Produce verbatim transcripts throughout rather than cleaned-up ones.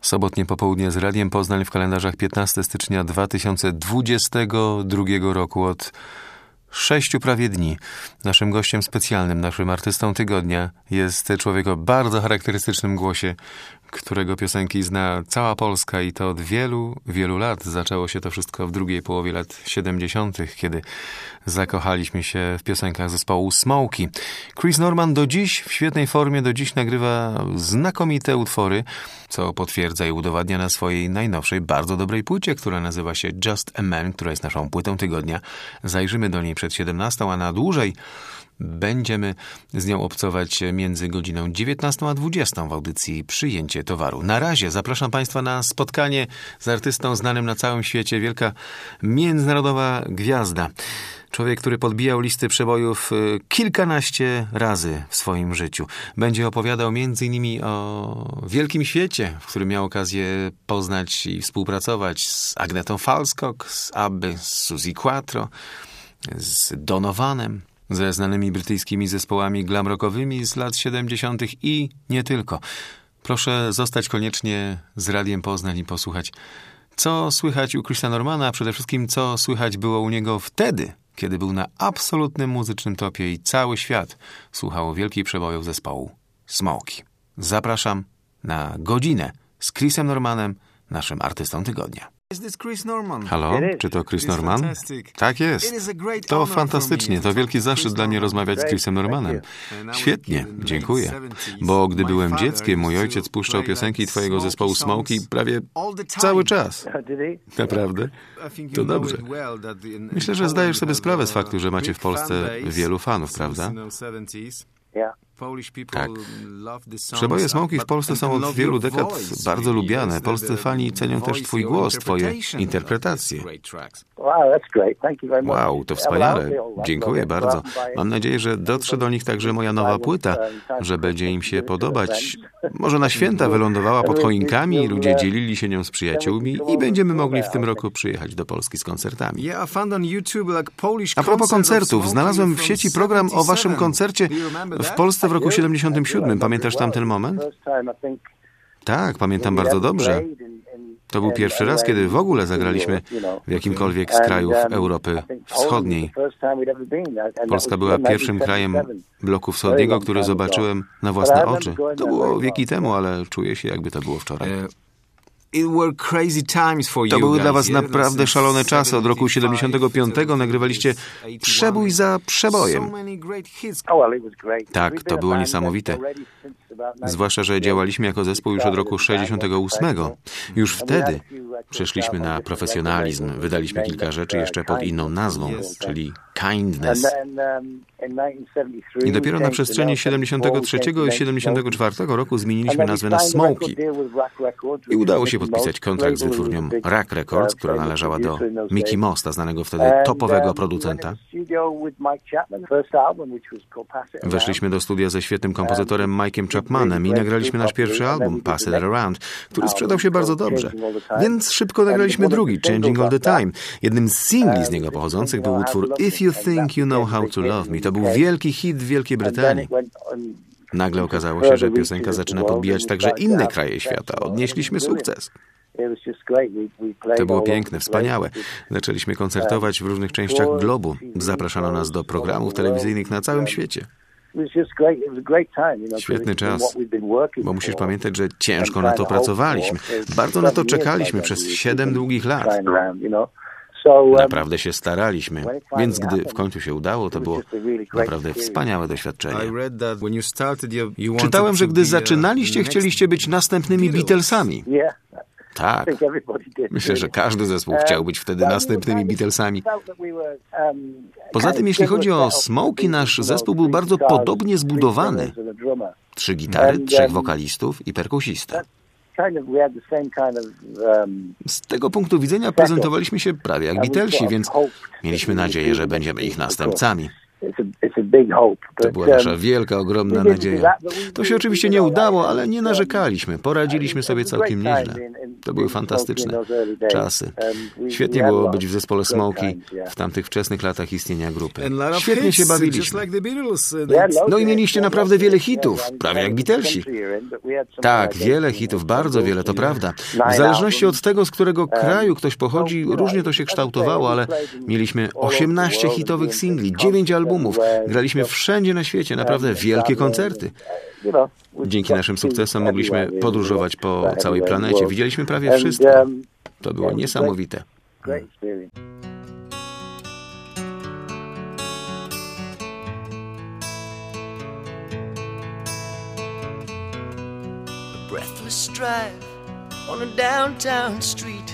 Sobotnie popołudnie z Radiem Poznań w kalendarzach piętnastego stycznia dwa tysiące dwudziestego drugiego roku od sześciu prawie dni. Naszym gościem specjalnym, naszym artystą tygodnia jest człowiek o bardzo charakterystycznym głosie, którego piosenki zna cała Polska i to od wielu, wielu lat. Zaczęło się to wszystko w drugiej połowie lat siedemdziesiątych, kiedy zakochaliśmy się w piosenkach zespołu Smokey. Chris Norman do dziś w świetnej formie, do dziś nagrywa znakomite utwory, co potwierdza i udowadnia na swojej najnowszej, bardzo dobrej płycie, która nazywa się Just a Man, która jest naszą płytą tygodnia. Zajrzymy do niej przed siedemnastą, a na dłużej będziemy z nią obcować między godziną dziewiętnastą a dwudziestą w audycji Przyjęcie Towaru. Na razie zapraszam Państwa na spotkanie z artystą znanym na całym świecie, wielka międzynarodowa gwiazda. Człowiek, który podbijał listy przebojów kilkanaście razy w swoim życiu. Będzie opowiadał między innymi o wielkim świecie, w którym miał okazję poznać i współpracować z Agnetą Falskog, z Abby, z Suzi Quattro, z Donovanem, ze znanymi brytyjskimi zespołami glam rockowymi z lat siedemdziesiątych i nie tylko. Proszę zostać koniecznie z Radiem Poznań i posłuchać, co słychać u Chrisa Normana, a przede wszystkim co słychać było u niego wtedy, kiedy był na absolutnym muzycznym topie i cały świat słuchał wielkich przebojów zespołu Smokey. Zapraszam na godzinę z Chrisem Normanem, naszym artystą tygodnia. Halo, czy to Chris Norman? Tak jest. To fantastycznie, to wielki zaszczyt dla mnie rozmawiać z Chrisem Normanem. Świetnie, dziękuję. Bo gdy byłem dzieckiem, mój ojciec puszczał piosenki twojego zespołu Smokey prawie cały czas. Naprawdę? To dobrze. Myślę, że zdajesz sobie sprawę z faktu, że macie w Polsce wielu fanów, prawda? Tak. Przeboje Smokey w Polsce są od wielu dekad bardzo lubiane. Polscy fani cenią też twój głos, twoje interpretacje. Wow, to wspaniale. Dziękuję bardzo. Mam nadzieję, że dotrze do nich także moja nowa płyta, że będzie im się podobać. Może na święta wylądowała pod choinkami, ludzie dzielili się nią z przyjaciółmi i będziemy mogli w tym roku przyjechać do Polski z koncertami. A propos koncertów, znalazłem w sieci program o waszym koncercie w Polsce w roku siedemdziesiątym siódmym. Pamiętasz tamten moment? Tak, pamiętam bardzo dobrze. To był pierwszy raz, kiedy w ogóle zagraliśmy w jakimkolwiek z krajów Europy Wschodniej. Polska była pierwszym krajem bloku wschodniego, który zobaczyłem na własne oczy. To było wieki temu, ale czuję się, jakby to było wczoraj. To były dla was naprawdę szalone czasy. Od roku siedemdziesiątego piątego nagrywaliście przebój za przebojem. Tak, to było niesamowite. Zwłaszcza, że działaliśmy jako zespół już od roku sześćdziesiątego ósmego. Już wtedy przeszliśmy na profesjonalizm. Wydaliśmy kilka rzeczy jeszcze pod inną nazwą, czyli Kindness. I dopiero na przestrzeni siedemdziesiątego trzeciego i siedemdziesiątego czwartego roku zmieniliśmy nazwę na Smokey. I udało się podpisać kontrakt z wytwórnią Rak Records, która należała do Mickey Mosta, znanego wtedy topowego producenta. Weszliśmy do studia ze świetnym kompozytorem Mike'em Chapmanem i nagraliśmy nasz pierwszy album, Pass It Around, który sprzedał się bardzo dobrze. Więc szybko nagraliśmy drugi, Changing All the Time. Jednym z singli z niego pochodzących był utwór If You Think You Know How to Love Me. To był wielki hit w Wielkiej Brytanii. Nagle okazało się, że piosenka zaczyna podbijać także inne kraje świata. Odnieśliśmy sukces. To było piękne, wspaniałe. Zaczęliśmy koncertować w różnych częściach globu. Zapraszano nas do programów telewizyjnych na całym świecie. Świetny czas, bo musisz pamiętać, że ciężko na to pracowaliśmy. Bardzo na to czekaliśmy przez siedem długich lat. Naprawdę się staraliśmy, więc gdy w końcu się udało, to było naprawdę wspaniałe doświadczenie. Czytałem, że gdy zaczynaliście, chcieliście być następnymi Beatlesami. Tak. Myślę, że każdy zespół chciał być wtedy następnymi Beatlesami. Poza tym, jeśli chodzi o Smokey, nasz zespół był bardzo podobnie zbudowany. Trzy gitary, trzech wokalistów i perkusista. Z tego punktu widzenia prezentowaliśmy się prawie jak Beatlesi, więc mieliśmy nadzieję, że będziemy ich następcami. To była nasza wielka, ogromna nadzieja. To się oczywiście nie udało, ale nie narzekaliśmy. Poradziliśmy sobie całkiem nieźle. To były fantastyczne czasy. Świetnie było być w zespole Smokey w tamtych wczesnych latach istnienia grupy. Świetnie się bawiliśmy. No i mieliście naprawdę wiele hitów, prawie jak Beatlesi. Tak, wiele hitów, bardzo wiele, to prawda. W zależności od tego, z którego kraju ktoś pochodzi, różnie to się kształtowało, ale mieliśmy osiemnaście hitowych singli, dziewięć albumów. Graliśmy wszędzie na świecie, naprawdę wielkie koncerty. Dzięki naszym sukcesom mogliśmy podróżować po całej planecie. Widzieliśmy prawie wszystko. To było niesamowite. Breathless drive on a downtown street.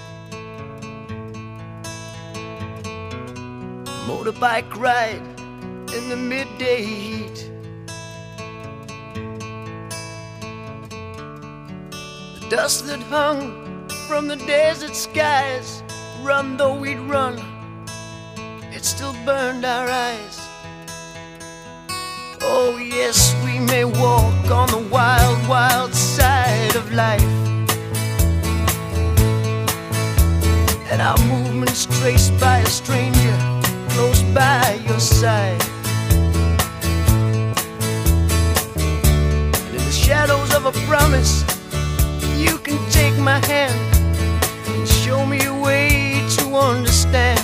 Motorbike ride in the midday heat. The dust that hung from the desert skies, run though we'd run, it still burned our eyes. Oh yes, we may walk on the wild, wild side of life, and our movements traced by a stranger close by your side. And in the shadows of a promise, you can take my hand and show me a way to understand.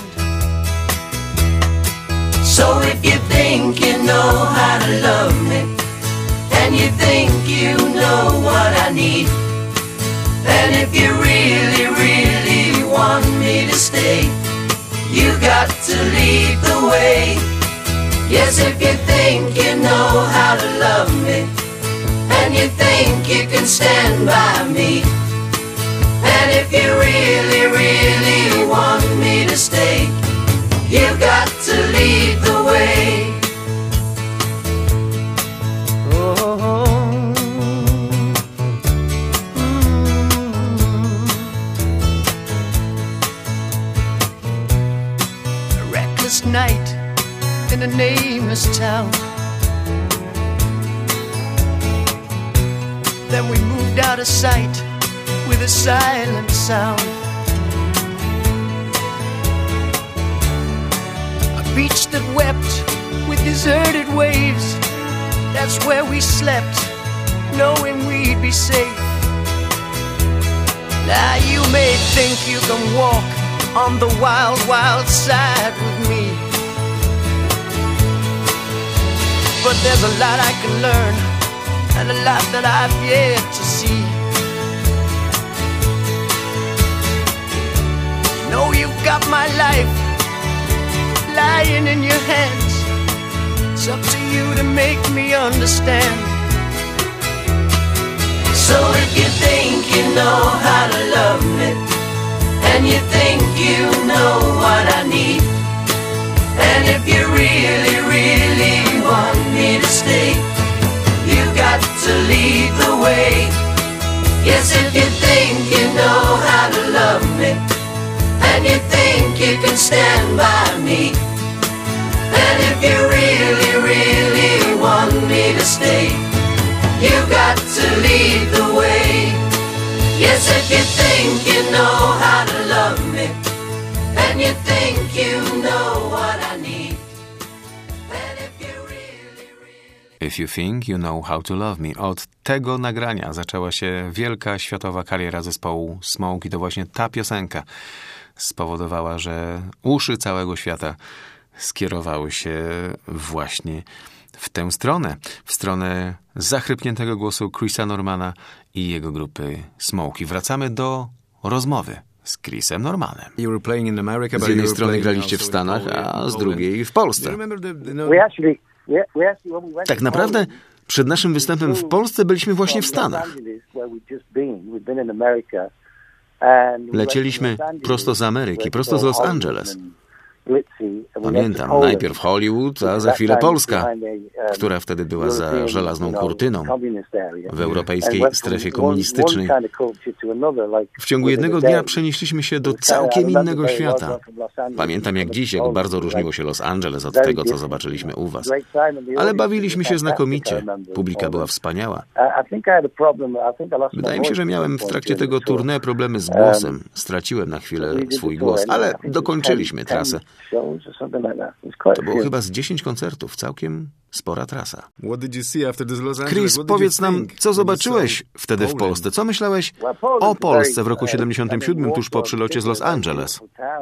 So if you think you know how to love me, and you think you know what I need, and if you really, really want me to stay, you got to lead the way. Yes, if you think you know how to love me, and you think you can stand by me, and if you really, really want me to stay, you got to lead the way. Oh, mm. A reckless night in a nameless town. Then we moved out of sight with a silent sound. Beach that wept with deserted waves, that's where we slept, knowing we'd be safe. Now you may think you can walk on the wild, wild side with me, but there's a lot I can learn, and a lot that I've yet to see. You know you've got my life lying in your hands. It's up to you to make me understand. So if you think you know how to love me, and you think you know what I need, and if you really, really want me to stay, you got to lead the way. Yes, if you think you know how to love me, and you think you can stand by me, and if you really, really want me to stay, you got to lead the way. Yes, if you think you know how to love me, and you think you know what I need, and if you really, really... If you think you know how to love me. Od tego nagrania zaczęła się wielka światowa kariera zespołu Smokey. To właśnie ta piosenka spowodowała, że uszy całego świata skierowały się właśnie w tę stronę, w stronę zachrypniętego głosu Chrisa Normana i jego grupy Smokey. Wracamy do rozmowy z Chrisem Normanem. Z jednej strony graliście w Stanach, a z drugiej w Polsce. Tak naprawdę przed naszym występem w Polsce byliśmy właśnie w Stanach. Lecieliśmy prosto z Ameryki, prosto z Los Angeles. Pamiętam, najpierw Hollywood, a za chwilę Polska, która wtedy była za żelazną kurtyną w europejskiej strefie komunistycznej. W ciągu jednego dnia przenieśliśmy się do całkiem innego świata. Pamiętam jak dziś, jak bardzo różniło się Los Angeles od tego, co zobaczyliśmy u was. Ale bawiliśmy się znakomicie. Publika była wspaniała. Wydaje mi się, że miałem w trakcie tego tournée problemy z głosem. Straciłem na chwilę swój głos, ale dokończyliśmy trasę. To było chyba z dziesięć koncertów, całkiem spora trasa. Chris, powiedz nam, co zobaczyłeś wtedy w Polsce? Co myślałeś o Polsce w roku siedemdziesiątym siódmym, tuż po przylocie z Los Angeles?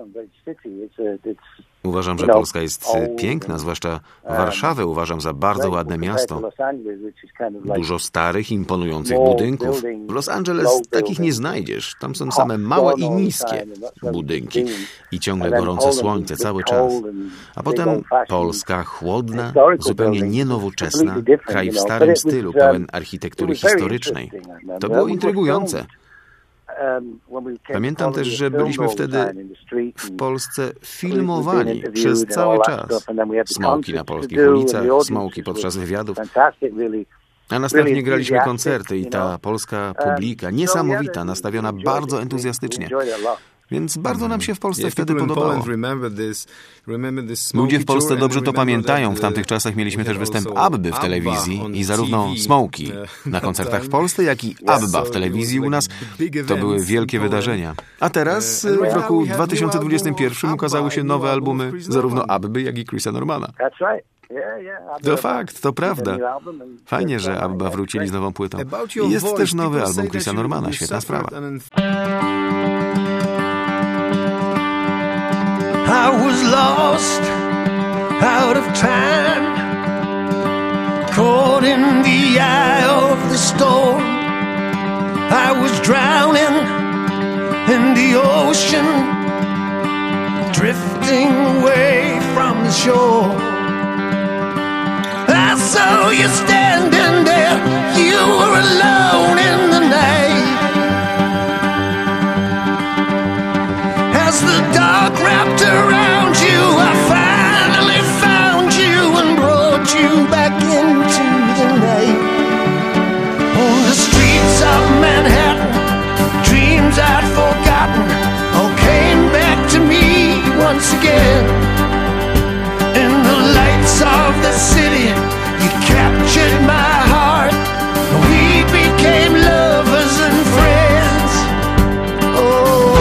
Uważam, że Polska jest piękna, zwłaszcza Warszawę uważam za bardzo ładne miasto. Dużo starych, imponujących budynków. W Los Angeles takich nie znajdziesz. Tam są same małe i niskie budynki. I ciągle gorące słońce cały czas. A potem Polska chłodna, zupełnie nienowoczesna, kraj w starym stylu, pełen architektury historycznej. To było intrygujące. Pamiętam też, że byliśmy wtedy w Polsce filmowani przez cały czas. Smoki na polskich ulicach, smoki podczas wywiadów. A następnie graliśmy koncerty i ta polska publika, niesamowita, nastawiona bardzo entuzjastycznie. Więc bardzo nam się w Polsce wtedy podobało. Ludzie w Polsce dobrze to pamiętają. W tamtych czasach mieliśmy też występ Abby w telewizji i zarówno Smoki na koncertach w Polsce, jak i Abba w telewizji u nas. To były wielkie wydarzenia. A teraz w roku dwa tysiące dwudziestym pierwszym ukazały się nowe albumy zarówno Abby, jak i Chrisa Normana. To fakt, to prawda. Fajnie, że Abba wrócili z nową płytą. I jest też nowy album Chrisa Normana. Świetna sprawa. I was lost, out of time, caught in the eye of the storm. I was drowning in the ocean, drifting away from the shore. I saw you standing there, you were alone in the night. As the dark wrapped around you, I finally found you and brought you back into the night. On the streets of Manhattan, dreams I'd forgotten all came back to me once again. In the lights of the city, you captured my heart. We became lovers and friends. Oh,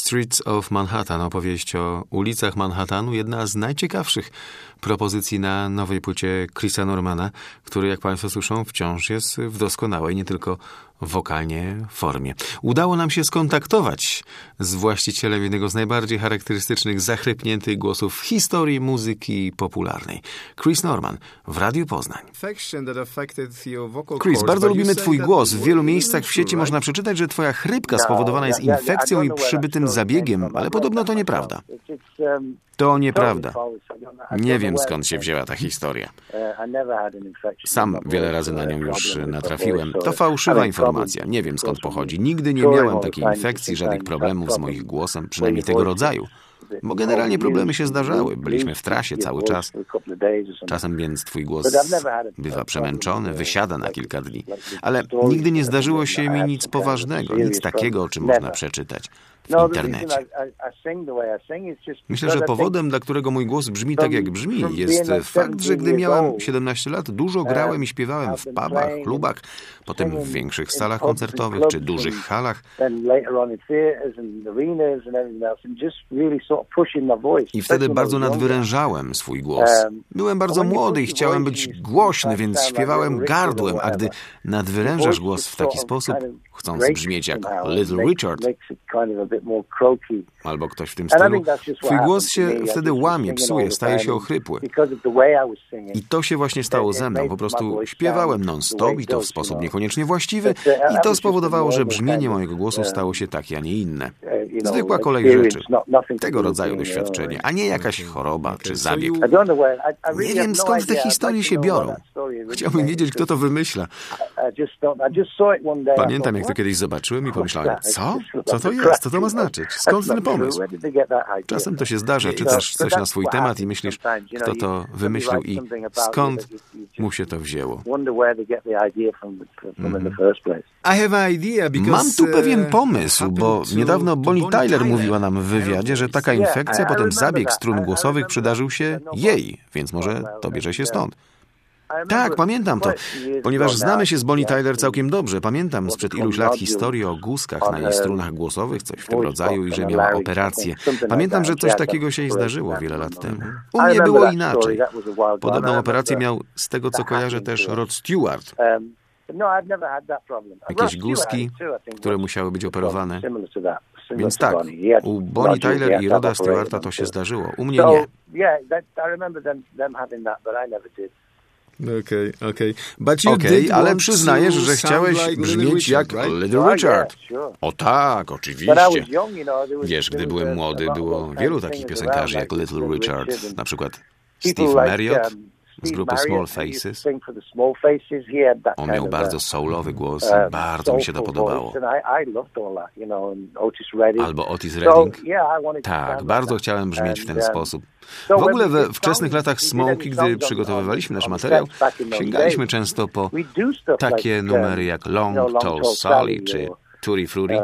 Streets of Manhattan, opowieść o ulicach Manhattanu, jedna z najciekawszych propozycji na nowej płycie Chrisa Normana, który, jak Państwo słyszą, wciąż jest w doskonałej, nie tylko wokalnie, formie. Udało nam się skontaktować z właścicielem jednego z najbardziej charakterystycznych, zachrypniętych głosów w historii muzyki popularnej. Chris Norman w Radiu Poznań. Chris, bardzo lubimy Twój głos. W wielu miejscach w sieci można przeczytać, że Twoja chrypka spowodowana jest infekcją i przybytym zabiegiem, ale podobno to nieprawda. To nieprawda. Nie wiem, skąd się wzięła ta historia. Sam wiele razy na nią już natrafiłem. To fałszywa informacja. Nie wiem, skąd pochodzi. Nigdy nie miałem takiej infekcji, żadnych problemów z moim głosem, przynajmniej tego rodzaju. Bo generalnie problemy się zdarzały. Byliśmy w trasie cały czas. Czasem więc twój głos bywa przemęczony, wysiada na kilka dni. Ale nigdy nie zdarzyło się mi nic poważnego, nic takiego, o czym można przeczytać w internecie. Myślę, że powodem, dla którego mój głos brzmi tak, jak brzmi, jest fakt, że gdy miałem siedemnaście lat, dużo grałem i śpiewałem w pubach, klubach, potem w większych salach koncertowych czy dużych halach. I wtedy bardzo nadwyrężałem swój głos. Byłem bardzo młody i chciałem być głośny, więc śpiewałem gardłem, a gdy nadwyrężasz głos w taki sposób, chcąc brzmieć jak Little Richard, albo ktoś w tym stylu, twój głos się wtedy łamie, psuje, staje się ochrypły. I to się właśnie stało ze mną. Po prostu śpiewałem non-stop i to w sposób niekoniecznie właściwy i to spowodowało, że brzmienie mojego głosu stało się takie, a nie inne. Zwykła kolej rzeczy. Tego rodzaju doświadczenie, a nie jakaś choroba czy zabieg. Nie wiem, skąd te historie się biorą. Chciałbym wiedzieć, kto to wymyśla. Pamiętam, jak to kiedyś zobaczyłem i pomyślałem, co? Co to jest? Co to ma znaczyć? Skąd ten pomysł? Czasem to się zdarza, czytasz coś na swój temat i myślisz, kto to wymyślił i skąd mu się to wzięło. Mam tu pewien pomysł, bo niedawno Bonnie Tyler mówiła nam w wywiadzie, że taka infekcja, potem zabieg strun głosowych przydarzył się jej, więc może to bierze się stąd. Tak, pamiętam to, ponieważ znamy się z Bonnie Tyler całkiem dobrze. Pamiętam sprzed iluś lat historię o guzkach na jej strunach głosowych, coś w tym rodzaju i że miała operację. Pamiętam, że coś takiego się jej zdarzyło wiele lat temu. U mnie było inaczej. Podobną operację miał, z tego co kojarzę, też Rod Stewart. Jakieś guzki, które musiały być operowane. Więc tak, u Bonnie Tyler i Roda Stewarta to się zdarzyło. U mnie nie. Okej, okej. Okej, ale przyznajesz, że chciałeś brzmieć jak Little Richard. O tak, oczywiście. Wiesz, gdy byłem młody, było wielu takich piosenkarzy jak Little Richard. Na przykład Steve Marriott z grupy Small Faces. On miał bardzo soulowy głos i bardzo mi się to podobało. Albo Otis Redding. Tak, bardzo chciałem brzmieć w ten sposób. W ogóle we wczesnych latach Smokie, gdy przygotowywaliśmy nasz materiał, sięgaliśmy często po takie numery jak Long Tall Sally czy Tutti Frutti.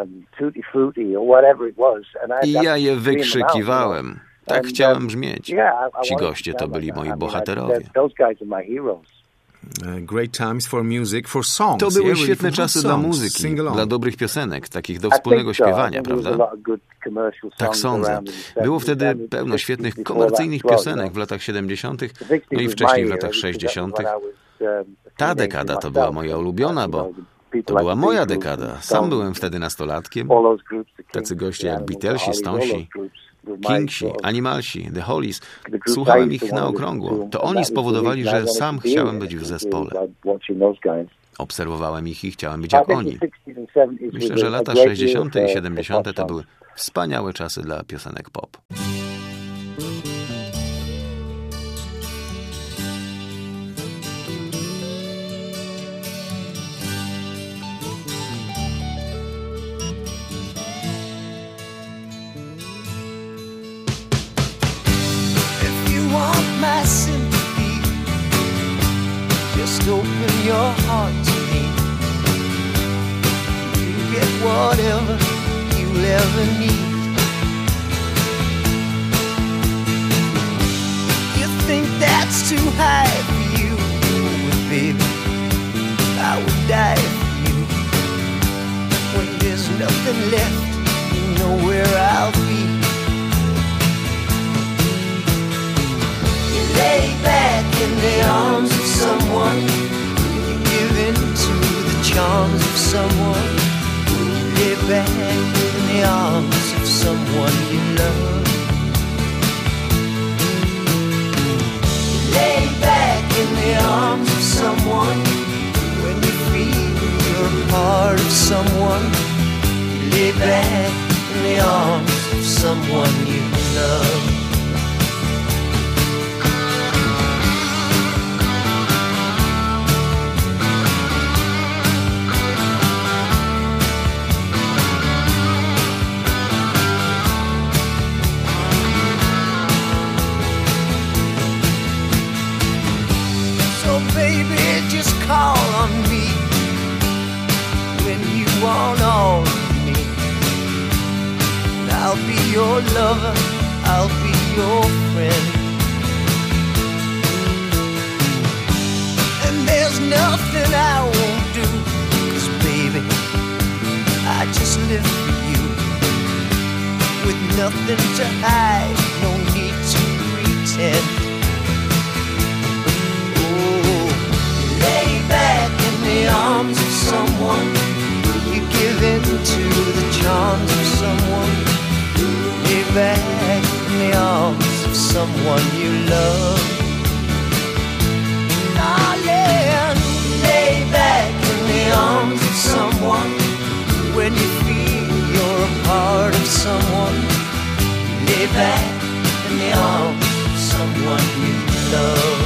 I ja je wykrzykiwałem. Tak chciałem brzmieć. Ci goście to byli moi bohaterowie. To były świetne czasy dla muzyki, dla dobrych piosenek, takich do wspólnego śpiewania, prawda? Tak sądzę. Było wtedy pełno świetnych komercyjnych piosenek w latach siedemdziesiątych, no i wcześniej w latach sześćdziesiątych. Ta dekada to była moja ulubiona, bo to była moja dekada. Sam byłem wtedy nastolatkiem. Tacy goście jak Beatlesi, Stonesi, Kingsi, Animalsi, The Hollies. Słuchałem ich na okrągło. To oni spowodowali, że sam chciałem być w zespole. Obserwowałem ich i chciałem być jak oni. Myślę, że lata sześćdziesiąte i siedemdziesiąte to były wspaniałe czasy dla piosenek pop. My sympathy, just open your heart to me. You get whatever you'll ever need. You think that's too high for you, but baby, I would die for you. When there's nothing left, you know know where I'll be. You lay back in the arms of someone. You give in to the charms of someone. You lay back in the arms of someone you love. You lay back in the arms of someone. When you feel you're a part of someone, you lay back in the arms of someone you love. Baby, just call on me when you want all of me. And I'll be your lover, I'll be your friend. And there's nothing I won't do, 'cause baby, I just live for you. With nothing to hide, no need to pretend. Lay back in the arms of someone. You give in to the charms of someone. Lay back in the arms of someone you love. Oh yeah. Lay back in the arms of someone. When you feel you're a part of someone, lay back in the arms of someone you love.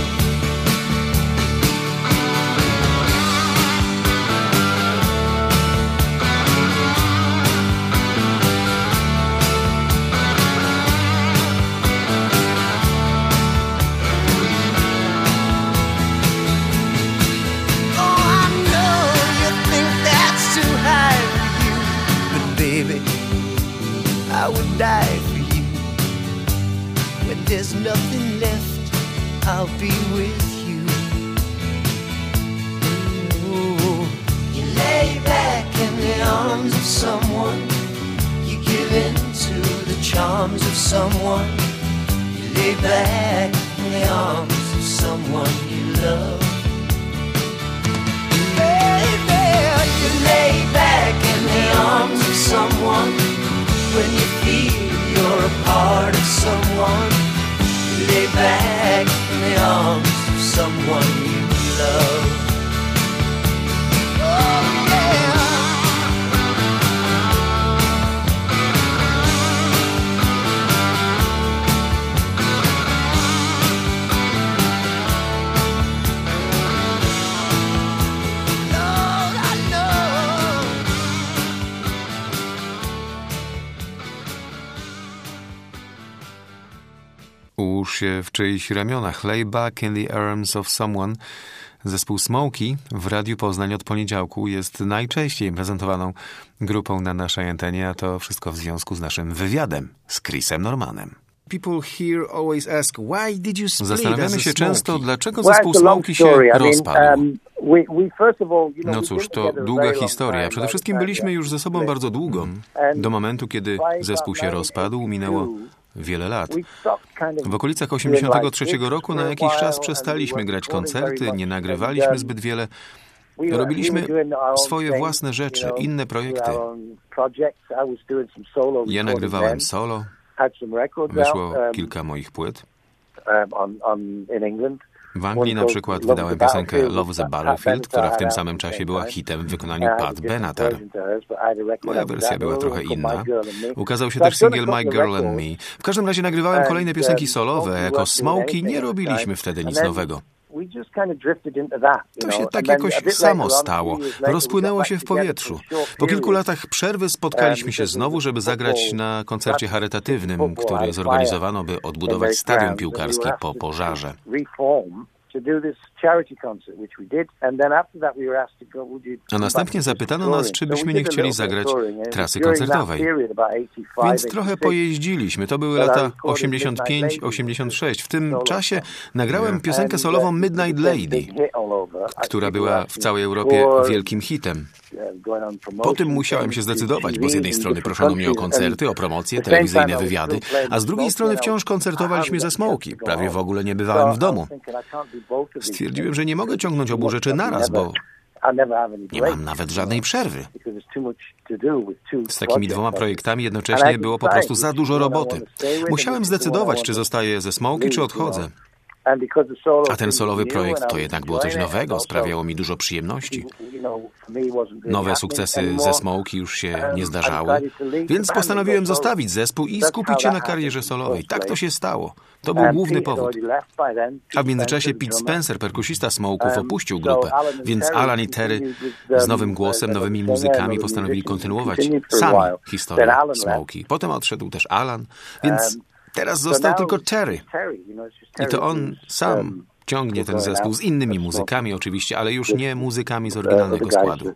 I would die for you. When there's nothing left, I'll be with you. Ooh. You lay back in the arms of someone. You give in to the charms of someone. You lay back in the arms of someone you love. Baby, You lay back in the arms of someone. when you feel you're a part of someone, you lay back in the arms of someone you love. Oh yeah. Lord, I know. Ułóż się w czyichś ramionach. Lay back in the arms of someone. Zespół Smokey w Radiu Poznań od poniedziałku jest najczęściej prezentowaną grupą na naszej antenie, a to wszystko w związku z naszym wywiadem z Chrisem Normanem. People here always ask, why did you split Zastanawiamy as a się Smokey? często, dlaczego Well, zespół it's a long Smokey się story. I mean, rozpadł. um, we, we first of all, you know, No we've cóż, been to together a długa very long historia. time, Przede by wszystkim the time byliśmy that już ze sobą split. bardzo długo. And Do momentu, kiedy by zespół się about rozpadł, minęło wiele lat. we stopped kind of W okolicach doing osiemdziesiątego like trzeciego gigs roku na for a jakiś while, czas and przestaliśmy we grać weren't recording very koncerty, much, nie and, nagrywaliśmy um, zbyt wiele. we were- Robiliśmy we were doing our own swoje thing, własne rzeczy, you know, inne do projekty. our own projects. I was doing some solo Ja recording nagrywałem then. solo, Had some records wyszło out, um, kilka moich płyt. um, on, on, in England. W Anglii na przykład wydałem piosenkę Love the Battlefield, która w tym samym czasie była hitem w wykonaniu Pat Benatar. Moja wersja była trochę inna. Ukazał się też singiel My Girl and Me. W każdym razie nagrywałem kolejne piosenki solowe. Jako Smokey nie robiliśmy wtedy nic nowego. To się tak jakoś samo stało. Rozpłynęło się w powietrzu. Po kilku latach przerwy spotkaliśmy się znowu, żeby zagrać na koncercie charytatywnym, który zorganizowano, by odbudować stadion piłkarski po pożarze. to do this charity concert, which we did, and then after that we were asked to go, would you A następnie zapytano nas, czy byśmy nie chcieli zagrać trasy koncertowej. Więc trochę pojeździliśmy. To były lata osiemdziesiąt pięć osiemdziesiąt sześć. W tym czasie nagrałem piosenkę solową Midnight Lady, która była w całej Europie wielkim hitem. Po tym musiałem się zdecydować, bo z jednej strony proszono mnie o koncerty, o promocje, telewizyjne wywiady, a z drugiej strony wciąż koncertowaliśmy ze Smokey. Prawie w ogóle nie bywałem w domu. Stwierdziłem, że nie mogę ciągnąć obu rzeczy naraz, bo nie mam nawet żadnej przerwy. Z takimi dwoma projektami jednocześnie było po prostu za dużo roboty. Musiałem zdecydować, czy zostaję ze Smokey, czy odchodzę. A ten solowy projekt to jednak było coś nowego, sprawiało mi dużo przyjemności. Nowe sukcesy ze Smokey już się nie zdarzały, więc postanowiłem zostawić zespół i skupić się na karierze solowej. Tak to się stało. To był główny powód. A w międzyczasie Pete Spencer, perkusista Smoków, opuścił grupę, więc Alan i Terry z nowym głosem, nowymi muzykami postanowili kontynuować sami historię Smokey. Potem odszedł też Alan, więc teraz został tylko Terry. I to on sam ciągnie ten zespół z innymi muzykami oczywiście, ale już nie muzykami z oryginalnego składu.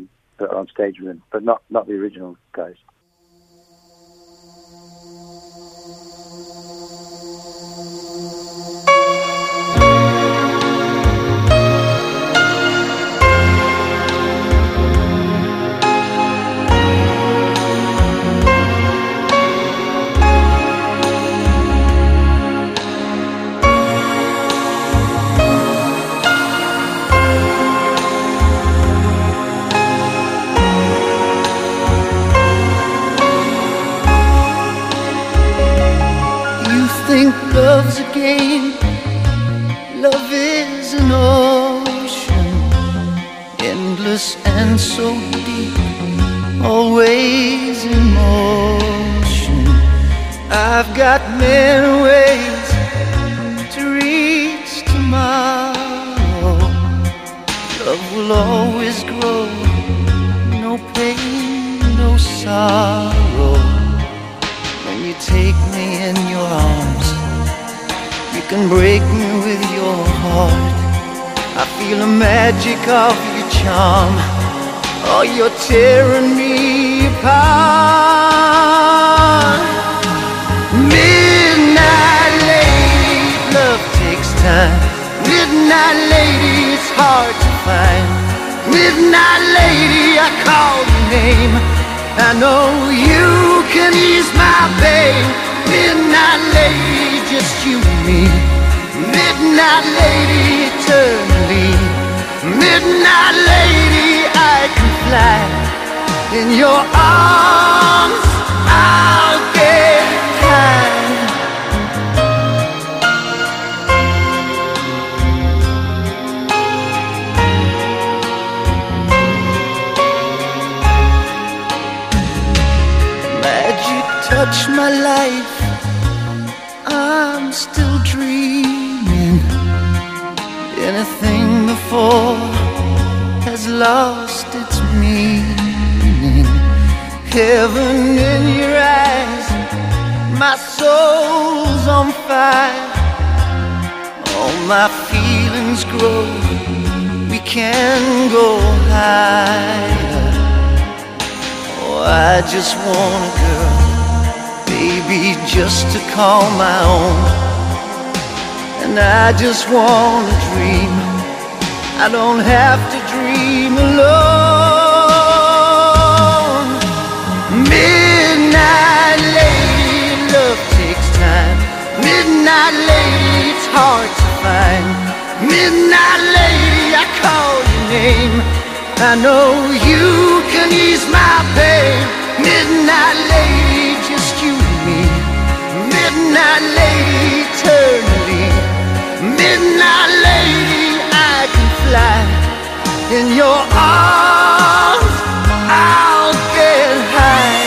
Think love's a game, love is an ocean, endless and so deep, always in motion. I've got many ways to reach tomorrow. Love will always grow, no pain, no sorrow. When you take me in your arms, you can break me with your heart. I feel the magic of your charm. Oh, you're tearing me apart. Midnight lady, love takes time. Midnight lady, it's hard to find. Midnight lady, I call your name. I know you can ease my pain. Midnight lady, just you and me. Midnight lady, eternally. Midnight lady, I can fly. In your arms, I'll get high. Touch my life, I'm still dreaming. Anything before has lost its meaning. Heaven in your eyes, my soul's on fire. All my feelings grow, we can go higher. Oh, I just want a girl, baby, just to call my own. And I just want to dream, I don't have to dream alone. Midnight lady, love takes time. Midnight lady, it's hard to find. Midnight lady, I call your name. I know you can ease my pain. Midnight lady, just you and me. Midnight lady, eternally. Midnight lady, I can fly. In your arms, I'll get high.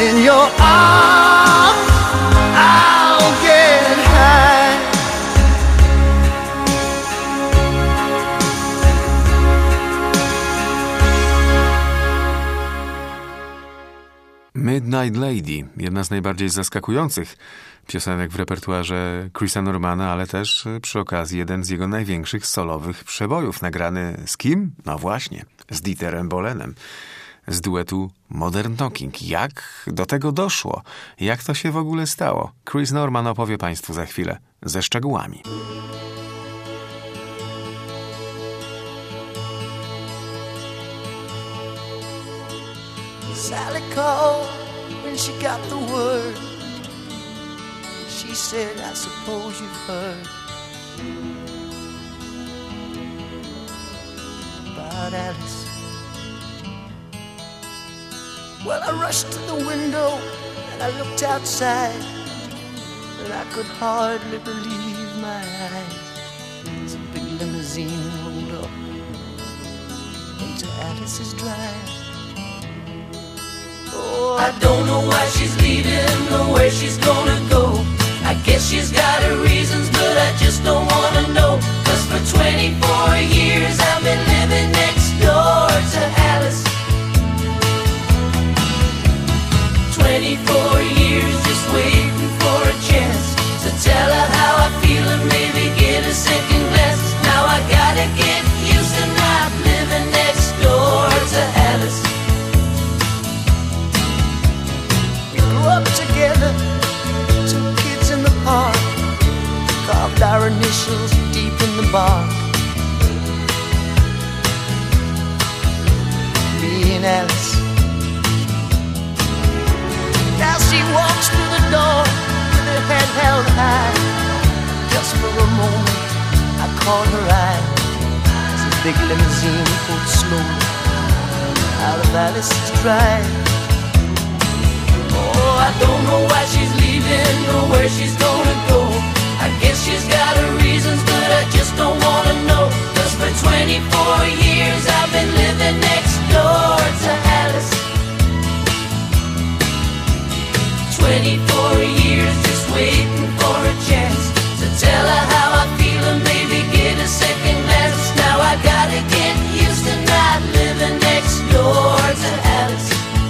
In your arms, I'll get high. Midnight Lady, jedna z najbardziej zaskakujących piosenek w repertuarze Chrisa Normana, ale też przy okazji jeden z jego największych solowych przebojów, nagrany z kim? No właśnie, z Dieterem Bohlenem, z duetu Modern Talking. Jak do tego doszło? Jak to się w ogóle stało? Chris Norman opowie Państwu za chwilę ze szczegółami. Sally called when she got the word. She said, I suppose you've heard about Alice. Well, I rushed to the window and I looked outside, and I could hardly believe my eyes. As a big limousine rolled up into Alice's drive. Oh, I don't know why she's leaving or where she's gonna go. I guess she's got her reasons, but I just don't wanna know. Cause for twenty-four years I've been living next door to Alice. twenty-four years just waiting for a chance to tell her how I feel and maybe get a second glance. Now I gotta get used to not living next door to Alice. Grew up together, two kids in the park, carved our initials deep in the bark. Me and Alice. Now she walks through the door with her head held high. Just for a moment I caught her eye as the big limousine pulled slowly out of Alice's drive. Oh, I don't know why she's leaving or where she's gonna go. I guess she's got her reasons, but I just don't wanna know. Cause for twenty-four years I've been living next door to Alice. twenty-four years just waiting for a chance to tell her how I feel and maybe get a second glance. Now I gotta get used to not living next door to Alice.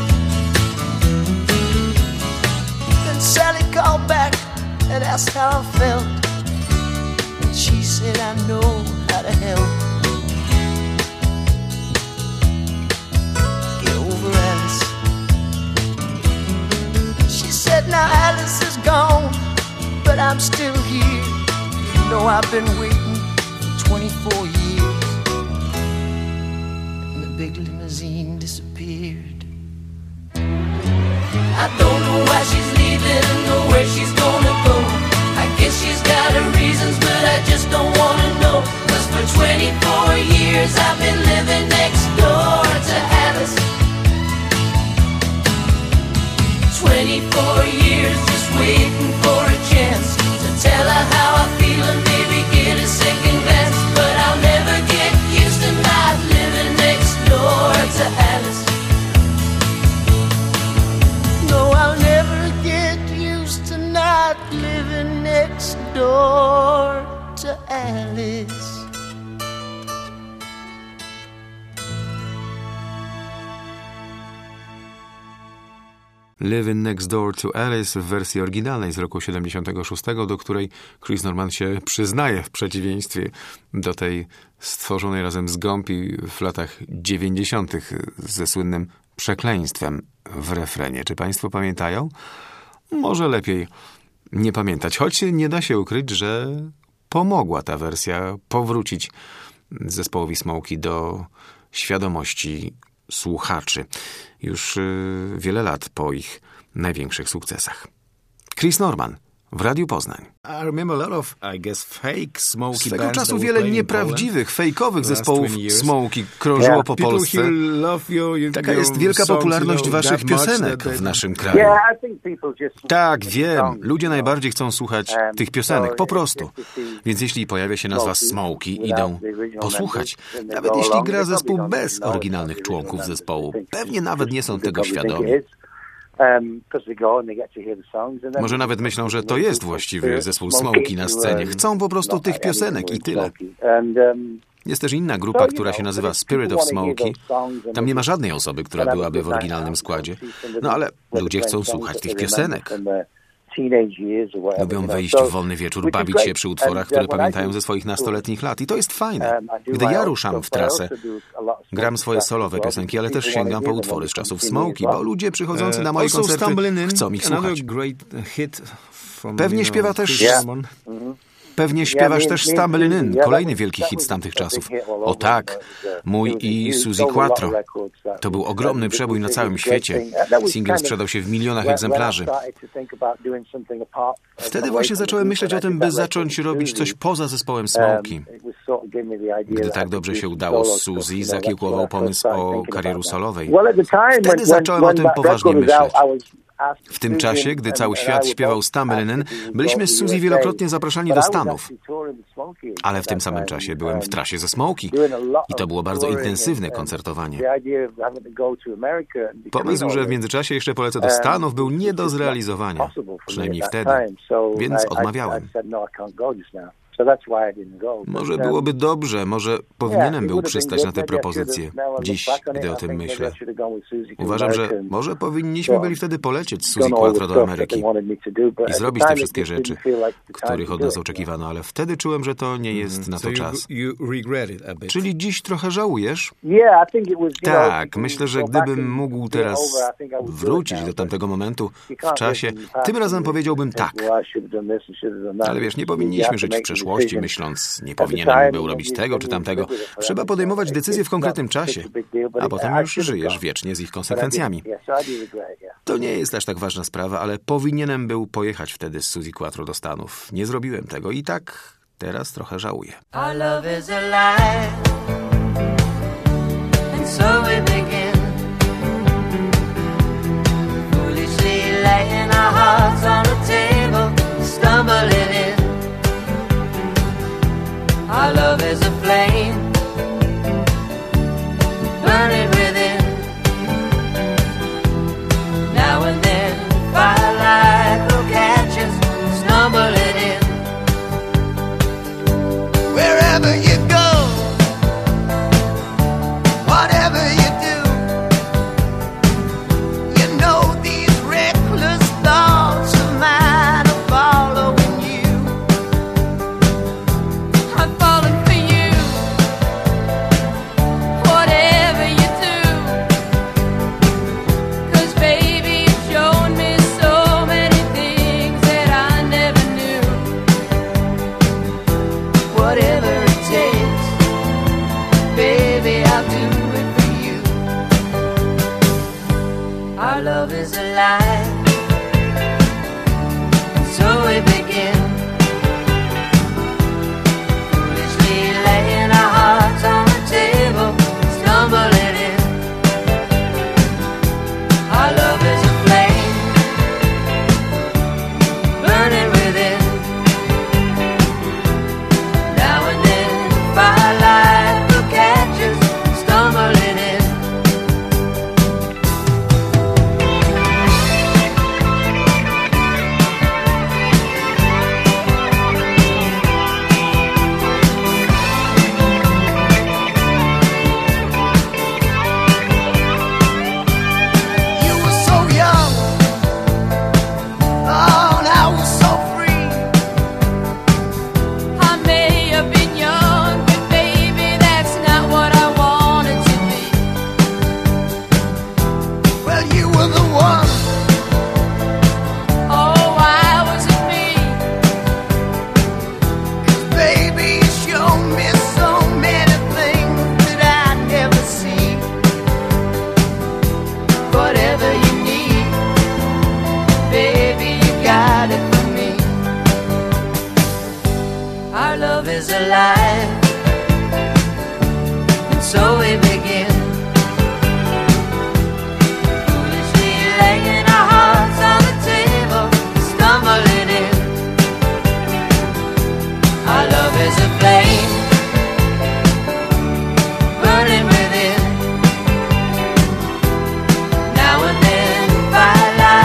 Sally called back and asked how I felt, and she said, I know how to help. Get over Alice. She said, now Alice is gone, but I'm still here. You know I've been waiting for twenty-four years. And the big limousine disappeared. I don't know why she's leaving or where she's gonna go. I guess she's got her reasons, but I just don't wanna know. Cause for twenty-four years I've been living next door to Alice. twenty-four years just waiting for a chance to tell her how I feel and maybe get a second glance. But I'll never get used to not living next door to Alice. No, I'll never get used to not living next door to Alice. Living Next Door to Alice w wersji oryginalnej z roku siedemdziesiątego szóstego, do której Chris Norman się przyznaje w przeciwieństwie do tej stworzonej razem z Gompi w latach dziewięćdziesiątych ze słynnym przekleństwem w refrenie. Czy Państwo pamiętają? Może lepiej nie pamiętać, choć nie da się ukryć, że pomogła ta wersja powrócić zespołowi Smokey do świadomości słuchaczy już yy, wiele lat po ich największych sukcesach. Chris Norman w Radiu Poznań. I remember a lot of, I guess, fake Smokey Z tego bands czasu that were wiele playing in nieprawdziwych, fejkowych last zespołów twenty years. Smokey krążyło Yeah. po People Polsce. here love your, your, Taka your jest wielka songs, popularność you know, waszych that much piosenek that they- w naszym kraju. Yeah, I think people just Tak, wiem. songs, Ludzie you know. najbardziej chcą słuchać Um, tych piosenek, so po it's prostu. just to see Więc jeśli pojawia się nazwa Smokey Smokey, without idą the original posłuchać. members, then they Nawet go jeśli along, gra they zespół probably don't bez know oryginalnych the original członków members. zespołu. They think Pewnie it's nawet nie just są they tego probably think świadomi. it is. Może nawet myślą, że to jest właściwy zespół Smokey na scenie. Chcą po prostu tych piosenek i tyle. Jest też inna grupa, która się nazywa Spirit of Smokey. Tam nie ma żadnej osoby, która byłaby w oryginalnym składzie. No ale ludzie chcą słuchać tych piosenek. Lubią wejść w wolny wieczór, bawić się przy utworach, które pamiętają ze swoich nastoletnich lat. I to jest fajne. Gdy ja ruszam w trasę, gram swoje solowe piosenki, ale też sięgam po utwory z czasów Smokey, bo ludzie przychodzący na moje koncerty chcą ich słuchać. Pewnie śpiewa też... Pewnie śpiewasz też Stumbling In, kolejny wielki hit z tamtych czasów. O tak, mój i Suzi Quatro. To był ogromny przebój na całym świecie. Singiel sprzedał się w milionach egzemplarzy. Wtedy właśnie zacząłem myśleć o tym, by zacząć robić coś poza zespołem Smokey. Gdy tak dobrze się udało z Suzi, zakiełkował pomysł o karierze solowej. Wtedy zacząłem o tym poważnie myśleć. W tym czasie, gdy cały świat śpiewał Stumbling In, byliśmy z Suzi wielokrotnie zapraszani do Stanów. Ale w tym samym czasie byłem w trasie ze Smokey i to było bardzo intensywne koncertowanie. Pomysł, że w międzyczasie jeszcze polecę do Stanów, był nie do zrealizowania. Przynajmniej wtedy. Więc odmawiałem. Może byłoby dobrze, może powinienem był przystać na tę propozycję. Dziś, gdy o tym myślę. Uważam, że może powinniśmy byli wtedy polecieć z Suzi Quatro do Ameryki i zrobić te wszystkie rzeczy, których od nas oczekiwano, ale wtedy czułem, że to nie jest na to czas. Czyli dziś trochę żałujesz? Tak, myślę, że gdybym mógł teraz wrócić do tamtego momentu w czasie, tym razem powiedziałbym tak. Ale wiesz, nie powinniśmy żyć w przeszłości, myśląc, nie powinienem był robić tego czy tamtego. Trzeba podejmować decyzje w konkretnym czasie, a potem już żyjesz wiecznie z ich konsekwencjami. To nie jest aż tak ważna sprawa, ale powinienem był pojechać wtedy z Suzi Quatro do Stanów. Nie zrobiłem tego i tak teraz trochę żałuję. Our love is alive, and so we begin, foolishly laying our hearts on the table, stumbling in. Our love is a flame, burning within. Now and then, firelight will catch us, stumbling in. Wherever you go, whatever you do, you know these reckless thoughts of mine are following you. I'm falling for you, whatever you do, 'cause baby you've shown me so many things that I never knew. Whatever it takes, baby, I'll do it for you. Our love is alive, and so we begin, foolishly laying our hearts on the table, stumbling in. Our love is a flame, burning within. Now and then, firelight will catch us, stumbling in. You were so young, oh, and I was so free. I may have been young, but baby that's not what I wanted to be. Well, you were the one. Oh, why was it me? Baby, you showed me so many things that I never see. Whatever you need, baby, you got it for me. Our love is alive, and so we begin, foolishly laying our hearts on the table, stumbling in. Our love is a flame, burning within. Now and then, firelight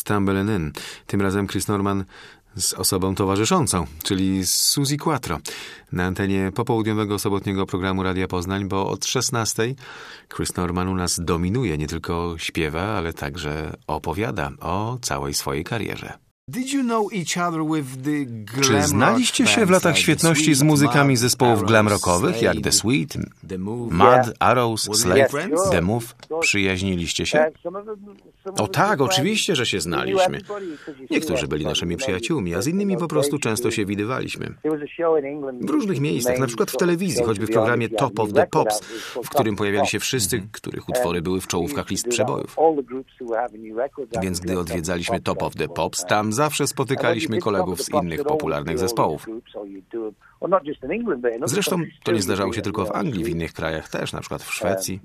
Stumbling In. Tym razem Chris Norman z osobą towarzyszącą, czyli z Suzy Quattro, na antenie popołudniowego sobotniego programu Radia Poznań, bo od szesnastej Chris Norman u nas dominuje, nie tylko śpiewa, ale także opowiada o całej swojej karierze. Did you know each other with the glam Czy znaliście rock się w bands latach like świetności The z Sweet, muzykami Mud, zespołów Arrows, glam rockowych, jak The Slade, Sweet, The Move? Mud, Arrows, Was it Slade, friends? The Move? Przyjaźniliście się? O tak, oczywiście, że się znaliśmy. Niektórzy byli naszymi przyjaciółmi, a z innymi po prostu często się widywaliśmy. W różnych miejscach, na przykład w telewizji, choćby w programie Top of the Pops, w którym pojawiali się wszyscy, których utwory były w czołówkach list przebojów. Więc gdy odwiedzaliśmy Top of the Pops, tam zawsze spotykaliśmy kolegów z innych popularnych zespołów. Zresztą to nie zdarzało się tylko w Anglii, w innych krajach też, na przykład w Szwecji.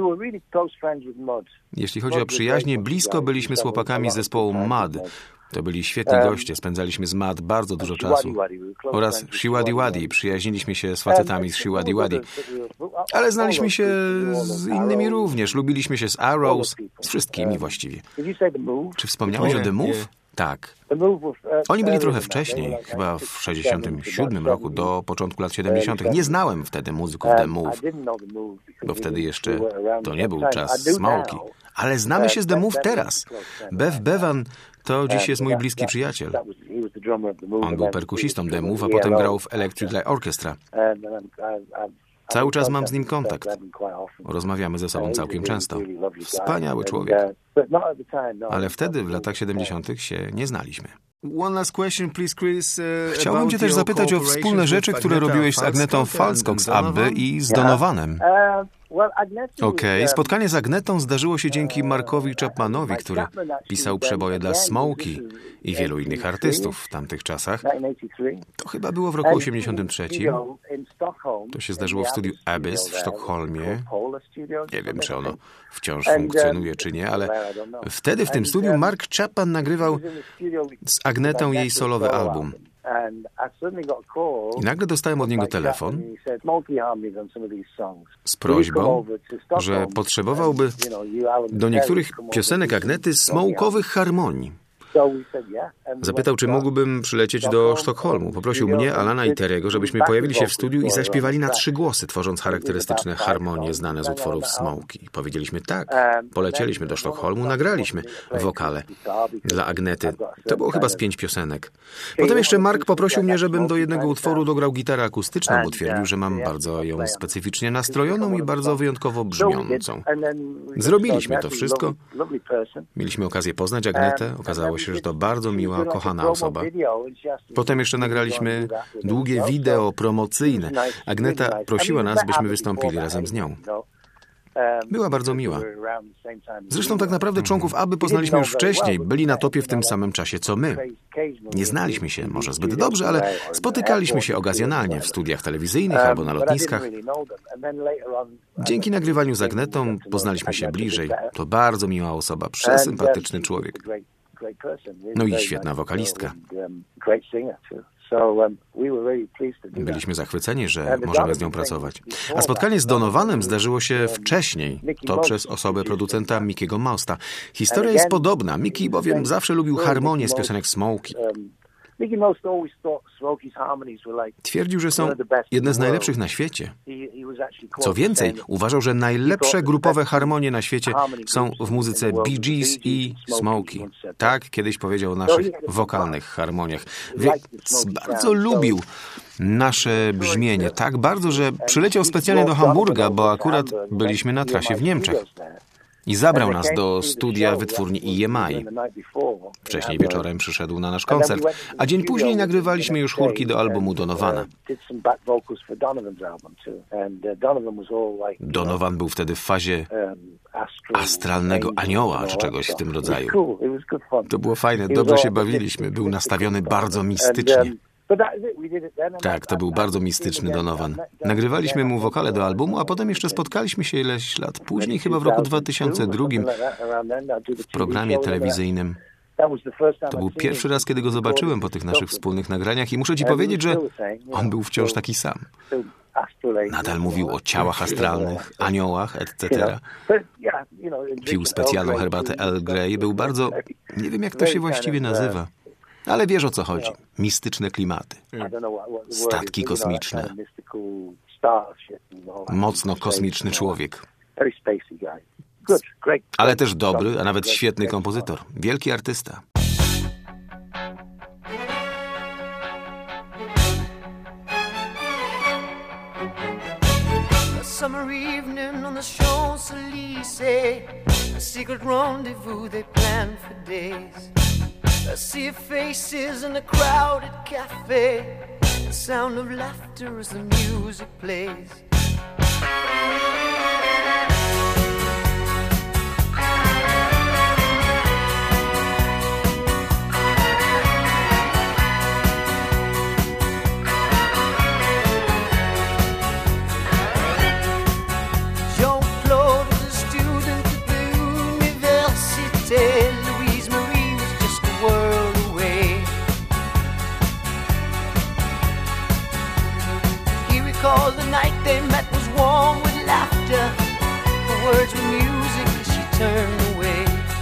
Jeśli chodzi o przyjaźnie, blisko byliśmy z chłopakami z zespołu Mud. To byli świetni goście, spędzaliśmy z Mud bardzo dużo czasu. Oraz Shiwaddy Waddy, przyjaźniliśmy się z facetami z Shiwaddy Waddy. Ale znaliśmy się z innymi również, lubiliśmy się z Arrows, z wszystkimi właściwie. Czy wspomniałeś o The Move? Tak. Oni byli trochę wcześniej, chyba w sześćdziesiątym siódmym roku, do początku lat siedemdziesiątych. Nie znałem wtedy muzyków The Move, bo wtedy jeszcze to nie był czas Smokey. Ale znamy się z The Move teraz. Bev Bevan to dziś jest mój bliski przyjaciel. On był perkusistą The Move, a potem grał w Electric Light Orchestra. Cały czas mam z nim kontakt. Rozmawiamy ze sobą całkiem często. Wspaniały człowiek. Ale wtedy, w latach siedemdziesiątych się nie znaliśmy. One last question, please, Chris, uh, Chciałbym cię też zapytać o wspólne rzeczy, które robiłeś z Agnetą Falskog z Abby i z Donovanem. Okej, okay. Spotkanie z Agnetą zdarzyło się dzięki Markowi Chapmanowi, który pisał przeboje dla Smokey i wielu innych artystów w tamtych czasach. To chyba było w roku osiemdziesiątym trzecim. To się zdarzyło w studiu Abyss w Sztokholmie. Nie wiem, czy ono wciąż funkcjonuje, czy nie, ale wtedy w tym studiu Mark Chapman nagrywał z Agnetą jej solowy album. I nagle dostałem od niego telefon z prośbą, że potrzebowałby do niektórych piosenek Agnety smołkowych harmonii. Zapytał, czy mógłbym przylecieć do Sztokholmu. Poprosił mnie, Alana i Terry'ego, żebyśmy pojawili się w studiu i zaśpiewali na trzy głosy, tworząc charakterystyczne harmonie znane z utworów Smokey. Powiedzieliśmy tak. Polecieliśmy do Sztokholmu, nagraliśmy wokale dla Agnety. To było chyba z pięć piosenek. Potem jeszcze Mark poprosił mnie, żebym do jednego utworu dograł gitarę akustyczną, bo twierdził, że mam bardzo ją specyficznie nastrojoną i bardzo wyjątkowo brzmiącą. Zrobiliśmy to wszystko. Mieliśmy okazję poznać Agnetę. Okazało się, że to bardzo miła, kochana osoba. Potem jeszcze nagraliśmy długie wideo promocyjne. Agneta prosiła nas, byśmy wystąpili razem z nią. Była bardzo miła. Zresztą tak naprawdę członków Abby poznaliśmy już wcześniej. Byli na topie w tym samym czasie, co my. Nie znaliśmy się może zbyt dobrze, ale spotykaliśmy się okazjonalnie w studiach telewizyjnych albo na lotniskach. Dzięki nagrywaniu z Agnetą poznaliśmy się bliżej. To bardzo miła osoba, przesympatyczny człowiek. No i świetna wokalistka. Byliśmy zachwyceni, że możemy z nią pracować. A spotkanie z Donovanem zdarzyło się wcześniej. To przez osobę producenta Mickiego Mousta. Historia jest podobna. Mickey bowiem zawsze lubił harmonię z piosenek Smokey. Twierdził, że są jedne z najlepszych na świecie. Co więcej, uważał, że najlepsze grupowe harmonie na świecie są w muzyce Bee Gees i Smokey. Tak kiedyś powiedział o naszych wokalnych harmoniach. Więc bardzo lubił nasze brzmienie. Tak bardzo, że przyleciał specjalnie do Hamburga, bo akurat byliśmy na trasie w Niemczech. I zabrał nas do studia wytwórni E M I. Wcześniej wieczorem przyszedł na nasz koncert, a dzień później nagrywaliśmy już chórki do albumu Donovana. Donovan był wtedy w fazie astralnego anioła, czy czegoś w tym rodzaju. To było fajne, dobrze się bawiliśmy, był nastawiony bardzo mistycznie. Tak, to był bardzo mistyczny Donovan. Nagrywaliśmy mu wokale do albumu, a potem jeszcze spotkaliśmy się ileś lat później, chyba w roku dwa tysiące drugim, w programie telewizyjnym. To był pierwszy raz, kiedy go zobaczyłem po tych naszych wspólnych nagraniach i muszę ci powiedzieć, że on był wciąż taki sam. astral Nadal mówił o ciałach astralnych, aniołach, et cetera. Pił specjalną herbatę Earl Grey. Był bardzo... Nie wiem, jak to się właściwie nazywa. Ale wiesz, o co chodzi. Mistyczne klimaty. Statki kosmiczne. Mocno kosmiczny człowiek. Ale też dobry, a nawet świetny kompozytor. Wielki artysta. Summer evening on the Champs-Élysées, a secret rendezvous they planned for days. A sea of faces in a crowded cafe, the sound of laughter as the music plays. Louise Marie was just a world away. He recalled the night they met was warm with laughter. The words were music as she turned away.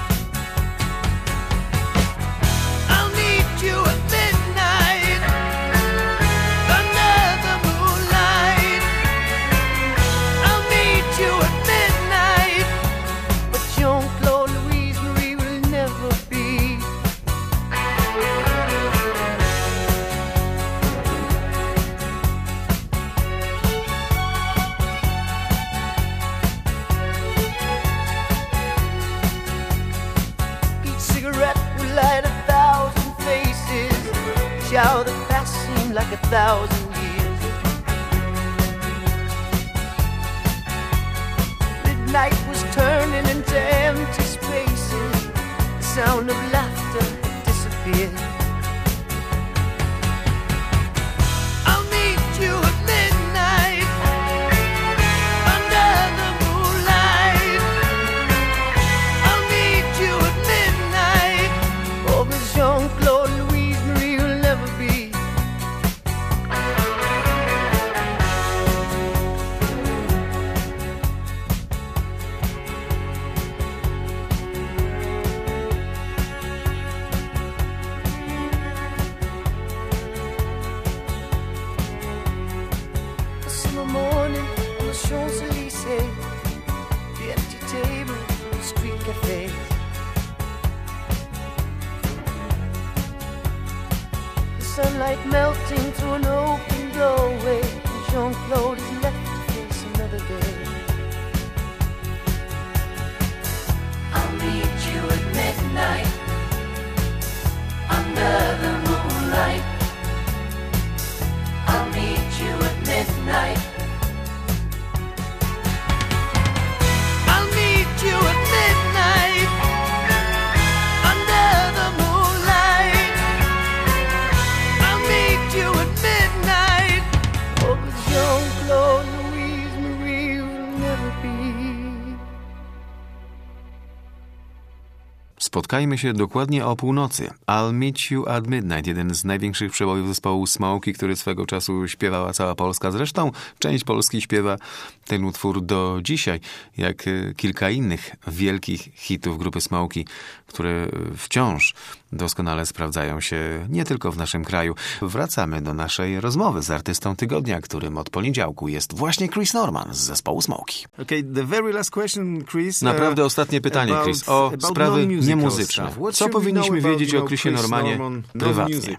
I'll meet you at midnight under the moonlight. I'll meet you at midnight, but Jean-Claude light a thousand faces, shower the past seemed like a thousand years. Midnight was turning into empty spaces, the sound of laughter had disappeared. I'll meet you at midnight under the moonlight. I'll meet you at midnight. Oh, but Jean-Claude Louise Marie will never be. A summer morning on the Champs-Élysées, the empty table, the street cafes. Sunlight melting through an open doorway, and Jean-Claude is left to face another day. I'll meet you at midnight under the moonlight. I'll meet you at midnight. I'll meet you at midnight under the moonlight. I'll meet you at midnight. Oh, but Jean-Claude Louise Marie will never be. Spotkajmy się dokładnie o północy. I'll Meet You at Midnight, jeden z największych przebojów zespołu Smokey, który swego czasu śpiewała cała Polska. Zresztą część Polski śpiewa ten utwór do dzisiaj, jak kilka innych wielkich hitów grupy Smokey, które wciąż doskonale sprawdzają się nie tylko w naszym kraju. Wracamy do naszej rozmowy z artystą tygodnia, którym od poniedziałku jest właśnie Chris Norman z zespołu Smokey. Okay, the very last question, Chris. Naprawdę uh, ostatnie pytanie, about, Chris, o sprawy niemuzyczne. Stuff. Co powinniśmy wiedzieć o Chrisie Normanie prywatnie?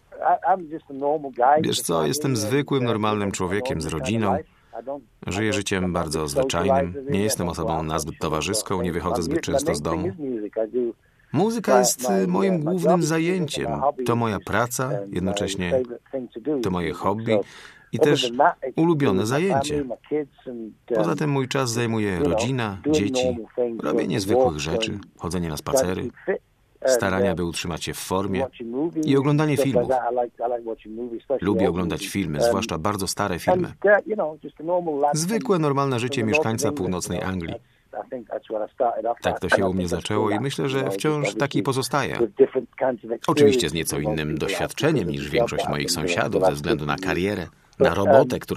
Wiesz co, jestem zwykłym, normalnym człowiekiem z rodziną. Żyję życiem bardzo zwyczajnym. Nie jestem osobą nazbyt towarzyską, nie wychodzę zbyt często z domu. Muzyka jest moim głównym zajęciem. To moja praca, jednocześnie to moje hobby i też ulubione zajęcie. Poza tym mój czas zajmuje rodzina, dzieci, robienie zwykłych rzeczy, chodzenie na spacery, starania, by utrzymać się w formie i oglądanie filmów. Lubię oglądać filmy, zwłaszcza bardzo stare filmy. Zwykłe, normalne życie mieszkańca północnej Anglii. Tak to się u mnie zaczęło i myślę, że wciąż taki pozostaje. Oczywiście z nieco innym doświadczeniem niż większość moich sąsiadów ze względu na karierę, na robotę, którą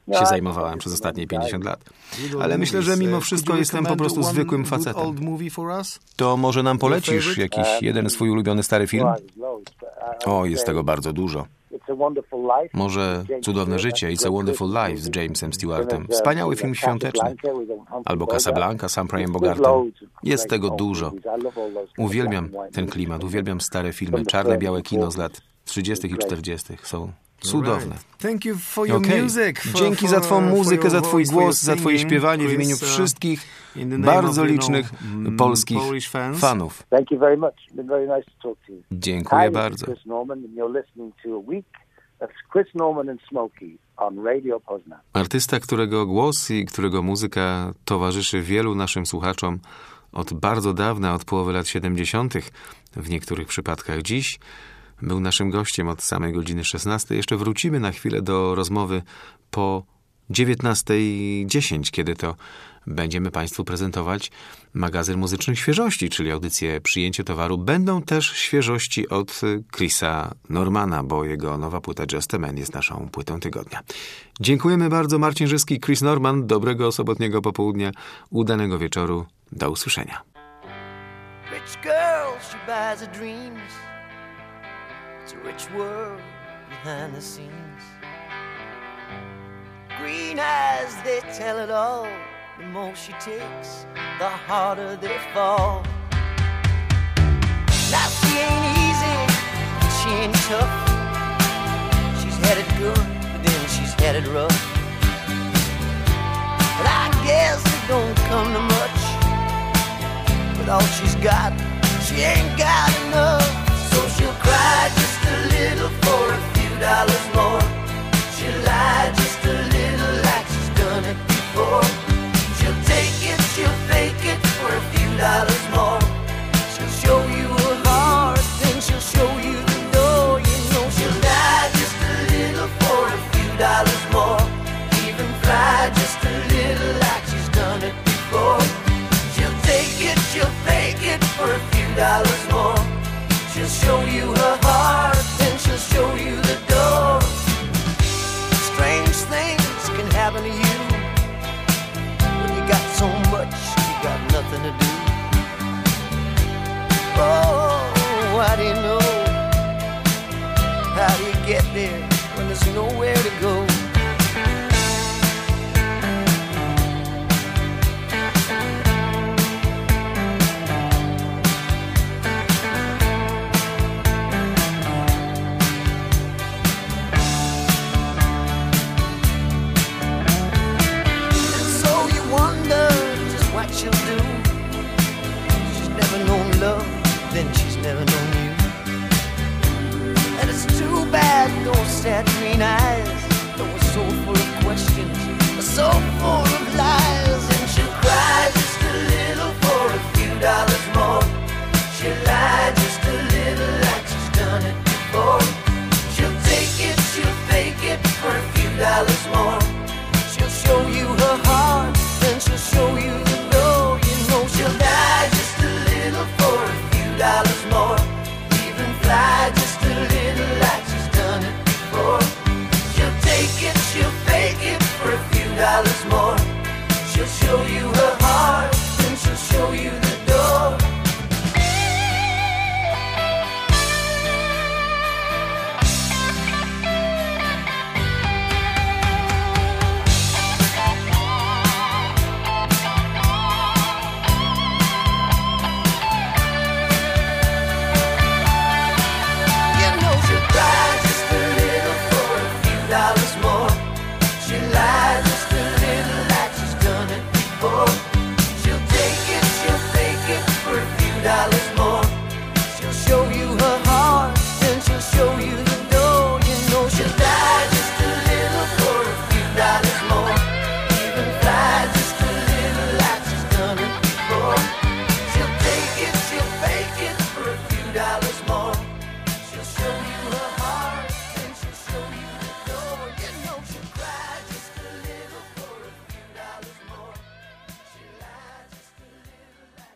się zajmowałem przez ostatnie pięćdziesiąt lat. Ale myślę, że mimo wszystko jestem po prostu zwykłym facetem. To może nam polecisz jakiś jeden swój ulubiony stary film? O, jest tego bardzo dużo. Może Cudowne życie, It's a Wonderful Life z Jamesem Stewartem. Wspaniały film świąteczny. Albo Casablanca z Humphreyem Bogartem. Jest tego dużo. Uwielbiam ten klimat, uwielbiam stare filmy. Czarne-białe kino z lat trzydziestych i czterdziestych są cudowne. Thank you for your Okay. music, for, Dzięki za twą for- muzykę, for za your twój voice, for głos, your za twoje singing, śpiewanie w Chris, imieniu uh, wszystkich in the name bardzo of, you licznych know, mm, polskich Polish fans. fanów. Thank you very much. It's been very nice to talk to you. Dziękuję Hi, this is bardzo. Chris Norman, and you're listening to a week of Chris Norman and Smokey on Radio Poznan. Artysta, którego głos i którego muzyka towarzyszy wielu naszym słuchaczom od bardzo dawna, od połowy lat siedemdziesiątych. W niektórych przypadkach dziś był naszym gościem od samej godziny szesnastej. Jeszcze wrócimy na chwilę do rozmowy po dziewiętnastej dziesięć, kiedy to będziemy Państwu prezentować magazyn muzycznych świeżości, czyli audycję Przyjęcie towaru. Będą też świeżości od Chrisa Normana, bo jego nowa płyta Just a Man jest naszą płytą tygodnia. Dziękujemy bardzo. Marcin Żyski, Chris Norman. Dobrego sobotniego popołudnia, udanego wieczoru. Do usłyszenia. Rich girl, she buys her dreams. It's a rich world behind the scenes. Green eyes, they tell it all. The more she takes, the harder they fall. Now she ain't easy, and she ain't tough. She's had it good, but then she's had it rough. But I guess it don't come to much. With all she's got, she ain't got enough. So she'll cry just a little for a few dollars more. She'll lie just a little like she's done it before. She'll take it, she'll fake it for a few dollars more. She'll show you her heart, then she'll show you the door. You know she'll lie just a little for a few dollars more. Even fly just a little like she's done it before. She'll take it, she'll fake it for a few dollars more. She'll show you her heart, then she'll show you the door. Strange things can happen to you when you got so much, you got nothing to do. Oh, how do you know? How do you get there when there's nowhere to go? She'll do. She's never known love, then she's never known you. And it's too bad those sad green eyes that were so full of questions, so full of lies. And she'll cry just a little for a few dollars more. She'll lie just a little like she's done it before. She'll take it, she'll fake it for a few dollars more. She'll show you her heart, then she'll show you the door. You know she'll die just a little for a few dollars